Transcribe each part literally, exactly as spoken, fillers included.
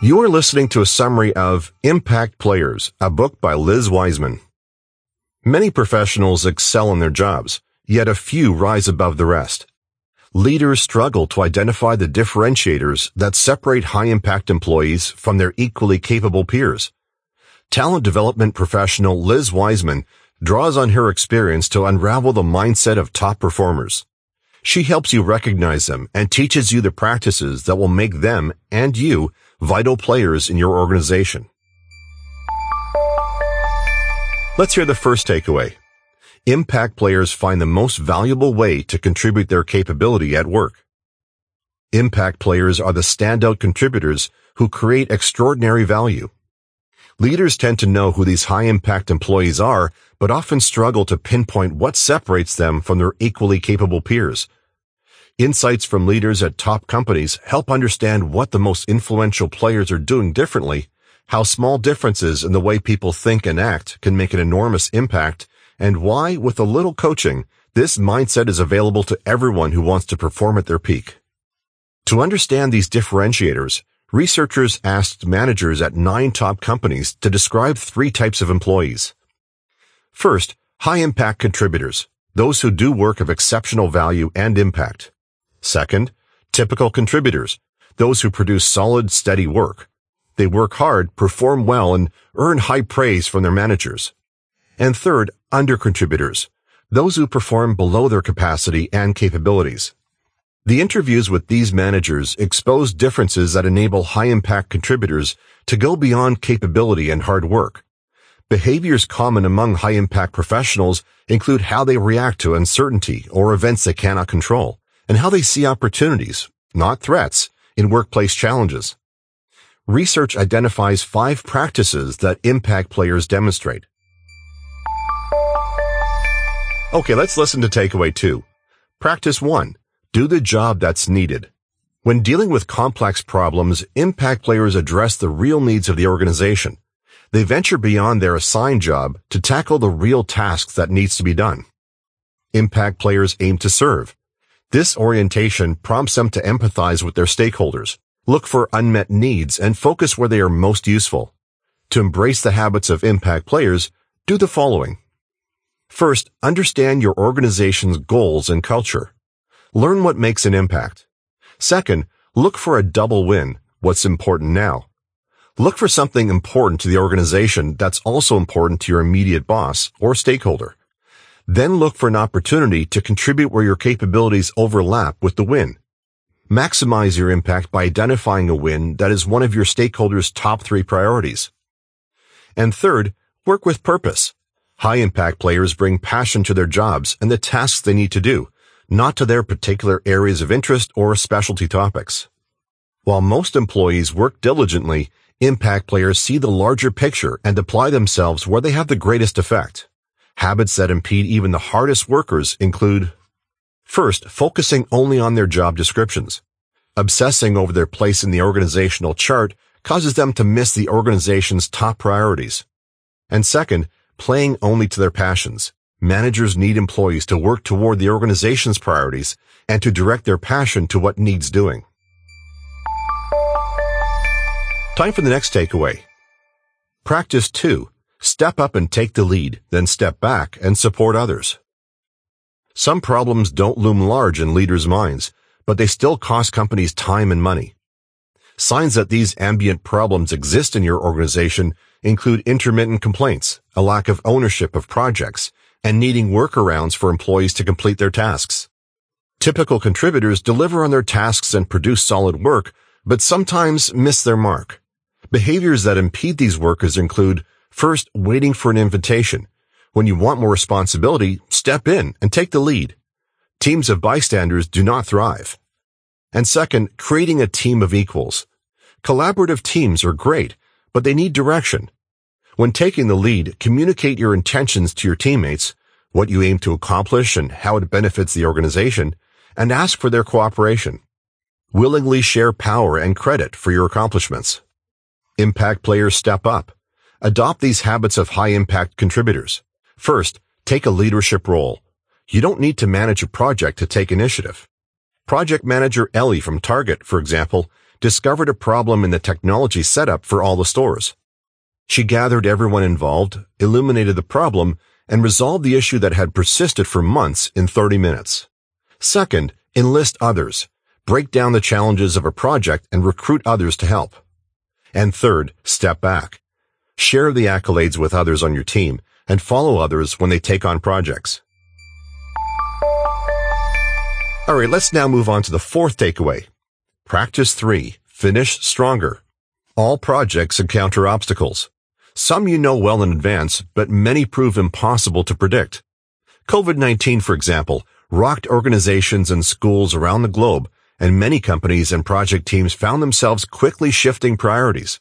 You are listening to a summary of Impact Players, a book by Liz Wiseman. Many professionals excel in their jobs, yet a few rise above the rest. Leaders struggle to identify the differentiators that separate high-impact employees from their equally capable peers. Talent development professional Liz Wiseman draws on her experience to unravel the mindset of top performers. She helps you recognize them and teaches you the practices that will make them and you vital players in your organization. Let's hear the first takeaway. Impact players find the most valuable way to contribute their capability at work. Impact players are the standout contributors who create extraordinary value. Leaders tend to know who these high-impact employees are, but often struggle to pinpoint what separates them from their equally capable peers. Insights from leaders at top companies help understand what the most influential players are doing differently, how small differences in the way people think and act can make an enormous impact, and why, with a little coaching, this mindset is available to everyone who wants to perform at their peak. To understand these differentiators, researchers asked managers at nine top companies to describe three types of employees. First, high-impact contributors, those who do work of exceptional value and impact. Second, typical contributors, those who produce solid, steady work. They work hard, perform well, and earn high praise from their managers. And third, under-contributors, those who perform below their capacity and capabilities. The interviews with these managers expose differences that enable high-impact contributors to go beyond capability and hard work. Behaviors common among high-impact professionals include how they react to uncertainty or events they cannot control, and how they see opportunities, not threats, in workplace challenges. Research identifies five practices that impact players demonstrate. Okay, let's listen to takeaway two. Practice one. Do the job that's needed. When dealing with complex problems, impact players address the real needs of the organization. They venture beyond their assigned job to tackle the real tasks that needs to be done. Impact players aim to serve. This orientation prompts them to empathize with their stakeholders, look for unmet needs, and focus where they are most useful. To embrace the habits of impact players, do the following. First, understand your organization's goals and culture. Learn what makes an impact. Second, look for a double win, what's important now. Look for something important to the organization that's also important to your immediate boss or stakeholder. Then look for an opportunity to contribute where your capabilities overlap with the win. Maximize your impact by identifying a win that is one of your stakeholders' top three priorities. And third, work with purpose. High-impact players bring passion to their jobs and the tasks they need to do, not to their particular areas of interest or specialty topics. While most employees work diligently, impact players see the larger picture and apply themselves where they have the greatest effect. Habits that impede even the hardest workers include: first, focusing only on their job descriptions. Obsessing over their place in the organizational chart causes them to miss the organization's top priorities. And second, playing only to their passions. Managers need employees to work toward the organization's priorities and to direct their passion to what needs doing. Time for the next takeaway. Practice two. Step up and take the lead, then step back and support others. Some problems don't loom large in leaders' minds, but they still cost companies time and money. Signs that these ambient problems exist in your organization include intermittent complaints, a lack of ownership of projects, and needing workarounds for employees to complete their tasks. Typical contributors deliver on their tasks and produce solid work, but sometimes miss their mark. Behaviors that impede these workers include: first, waiting for an invitation. When you want more responsibility, step in and take the lead. Teams of bystanders do not thrive. And second, creating a team of equals. Collaborative teams are great, but they need direction. When taking the lead, communicate your intentions to your teammates, what you aim to accomplish and how it benefits the organization, and ask for their cooperation. Willingly share power and credit for your accomplishments. Impact players step up. Adopt these habits of high-impact contributors. First, take a leadership role. You don't need to manage a project to take initiative. Project manager Ellie from Target, for example, discovered a problem in the technology setup for all the stores. She gathered everyone involved, illuminated the problem, and resolved the issue that had persisted for months in thirty minutes. Second, enlist others. Break down the challenges of a project and recruit others to help. And third, step back. Share the accolades with others on your team and follow others when they take on projects. All right, let's now move on to the fourth takeaway. Practice three, finish stronger. All projects encounter obstacles. Some you know well in advance, but many prove impossible to predict. COVID nineteen, for example, rocked organizations and schools around the globe, and many companies and project teams found themselves quickly shifting priorities.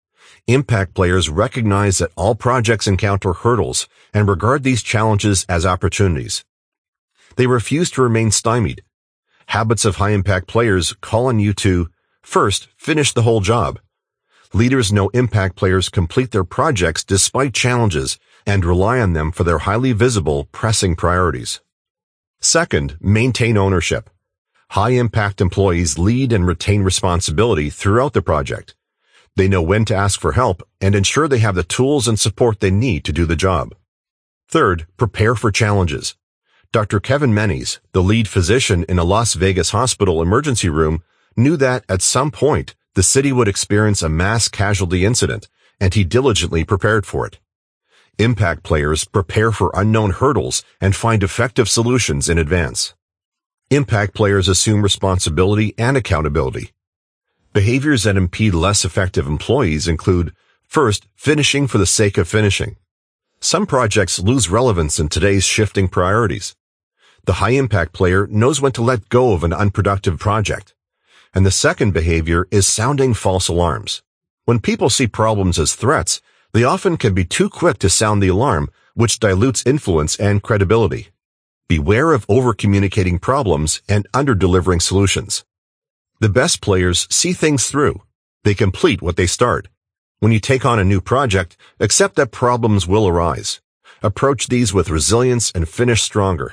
Impact players recognize that all projects encounter hurdles and regard these challenges as opportunities. They refuse to remain stymied. Habits of high-impact players call on you to, first, finish the whole job. Leaders know impact players complete their projects despite challenges and rely on them for their highly visible, pressing priorities. Second, maintain ownership. High-impact employees lead and retain responsibility throughout the project. They know when to ask for help and ensure they have the tools and support they need to do the job. Third, prepare for challenges. Doctor Kevin Menes, the lead physician in a Las Vegas hospital emergency room, knew that at some point the city would experience a mass casualty incident, and he diligently prepared for it. Impact players prepare for unknown hurdles and find effective solutions in advance. Impact players assume responsibility and accountability. Behaviors that impede less effective employees include, first, finishing for the sake of finishing. Some projects lose relevance in today's shifting priorities. The high-impact player knows when to let go of an unproductive project. And the second behavior is sounding false alarms. When people see problems as threats, they often can be too quick to sound the alarm, which dilutes influence and credibility. Beware of over-communicating problems and under-delivering solutions. The best players see things through. They complete what they start. When you take on a new project, accept that problems will arise. Approach these with resilience and finish stronger.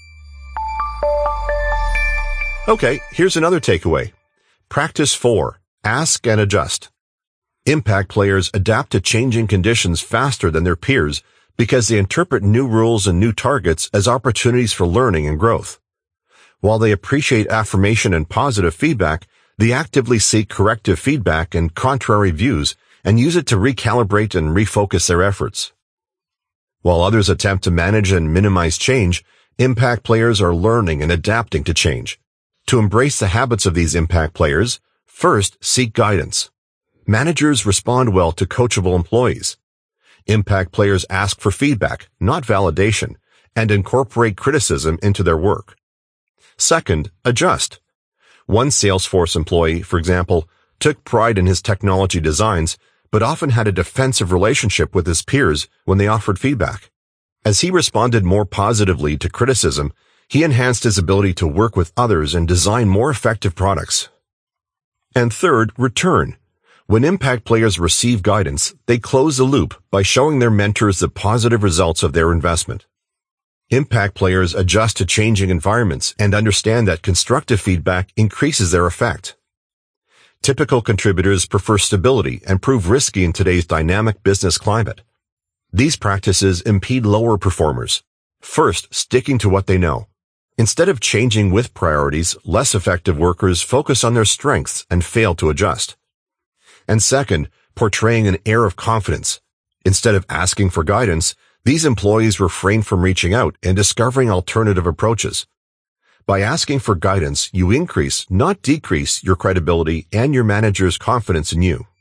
Okay, here's another takeaway. Practice four. Ask and adjust. Impact players adapt to changing conditions faster than their peers because they interpret new rules and new targets as opportunities for learning and growth. While they appreciate affirmation and positive feedback, they actively seek corrective feedback and contrary views and use it to recalibrate and refocus their efforts. While others attempt to manage and minimize change, impact players are learning and adapting to change. To embrace the habits of these impact players, first, seek guidance. Managers respond well to coachable employees. Impact players ask for feedback, not validation, and incorporate criticism into their work. Second, adjust. One Salesforce employee, for example, took pride in his technology designs, but often had a defensive relationship with his peers when they offered feedback. As he responded more positively to criticism, he enhanced his ability to work with others and design more effective products. And third, return. When impact players receive guidance, they close the loop by showing their mentors the positive results of their investment. Impact players adjust to changing environments and understand that constructive feedback increases their effect. Typical contributors prefer stability and prove risky in today's dynamic business climate. These practices impede lower performers. First, sticking to what they know. Instead of changing with priorities, less effective workers focus on their strengths and fail to adjust. And second, portraying an air of confidence. Instead of asking for guidance, these employees refrain from reaching out and discovering alternative approaches. By asking for guidance, you increase, not decrease, your credibility and your manager's confidence in you.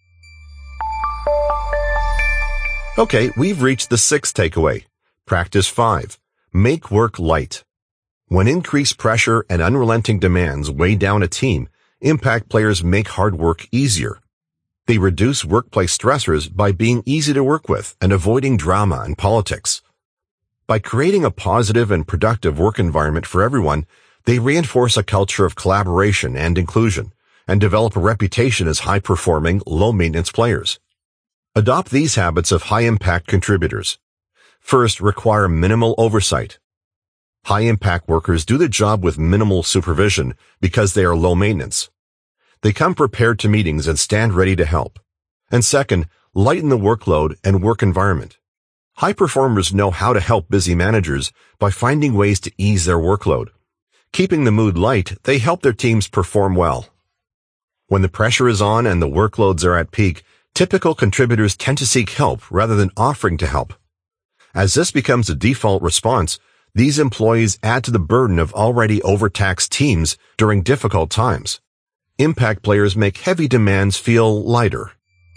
Okay, we've reached the sixth takeaway. Practice five. Make work light. When increased pressure and unrelenting demands weigh down a team, impact players make hard work easier. They reduce workplace stressors by being easy to work with and avoiding drama and politics. By creating a positive and productive work environment for everyone, they reinforce a culture of collaboration and inclusion and develop a reputation as high-performing, low-maintenance players. Adopt these habits of high-impact contributors. First, require minimal oversight. High-impact workers do the job with minimal supervision because they are low maintenance. They come prepared to meetings and stand ready to help. And second, lighten the workload and work environment. High performers know how to help busy managers by finding ways to ease their workload. Keeping the mood light, they help their teams perform well. When the pressure is on and the workloads are at peak, typical contributors tend to seek help rather than offering to help. As this becomes a default response, these employees add to the burden of already overtaxed teams during difficult times. Impact players make heavy demands feel lighter.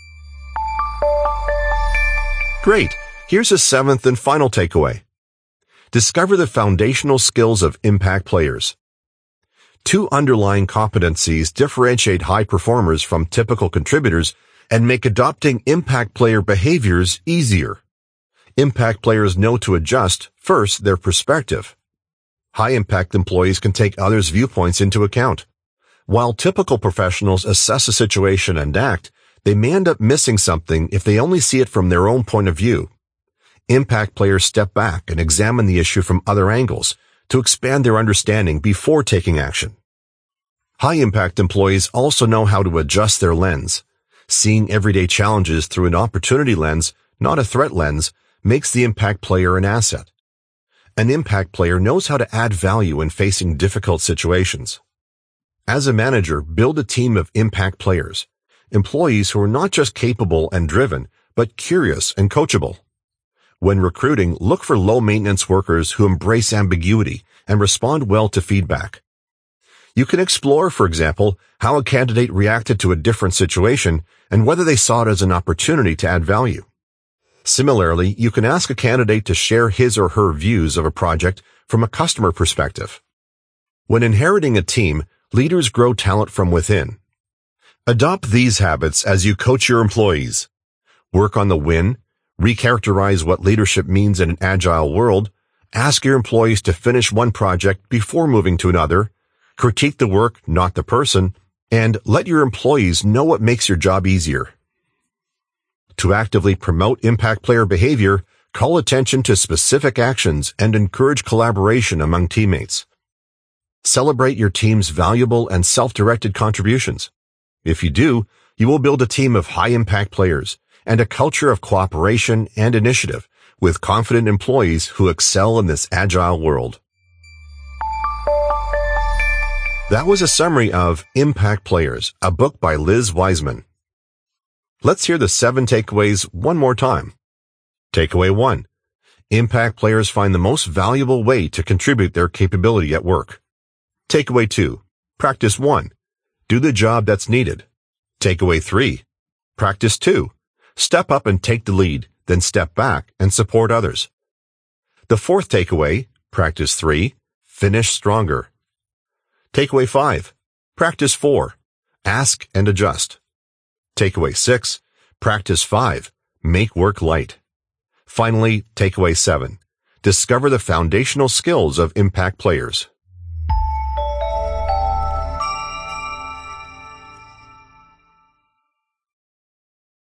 Great! Here's a seventh and final takeaway. Discover the foundational skills of impact players. Two underlying competencies differentiate high performers from typical contributors and make adopting impact player behaviors easier. Impact players know to adjust, first, their perspective. High-impact employees can take others' viewpoints into account. While typical professionals assess a situation and act, they may end up missing something if they only see it from their own point of view. Impact players step back and examine the issue from other angles to expand their understanding before taking action. High-impact employees also know how to adjust their lens. Seeing everyday challenges through an opportunity lens, not a threat lens, makes the impact player an asset. An impact player knows how to add value in facing difficult situations. As a manager, build a team of impact players, employees who are not just capable and driven, but curious and coachable. When recruiting, look for low-maintenance workers who embrace ambiguity and respond well to feedback. You can explore, for example, how a candidate reacted to a different situation and whether they saw it as an opportunity to add value. Similarly, you can ask a candidate to share his or her views of a project from a customer perspective. When inheriting a team, leaders grow talent from within. Adopt these habits as you coach your employees. Work on the win, recharacterize what leadership means in an agile world, ask your employees to finish one project before moving to another, critique the work, not the person, and let your employees know what makes your job easier. To actively promote impact player behavior, call attention to specific actions and encourage collaboration among teammates. Celebrate your team's valuable and self-directed contributions. If you do, you will build a team of high-impact players and a culture of cooperation and initiative with confident employees who excel in this agile world. That was a summary of Impact Players, a book by Liz Wiseman. Let's hear the seven takeaways one more time. Takeaway one. Impact players find the most valuable way to contribute their capability at work. Takeaway two. Practice one. Do the job that's needed. Takeaway three. Practice two. Step up and take the lead, then step back and support others. The fourth takeaway, practice three. Finish stronger. Takeaway five. Practice four. Ask and adjust. Takeaway six. Practice five. Make work light. Finally, takeaway seven. Discover the foundational skills of impact players.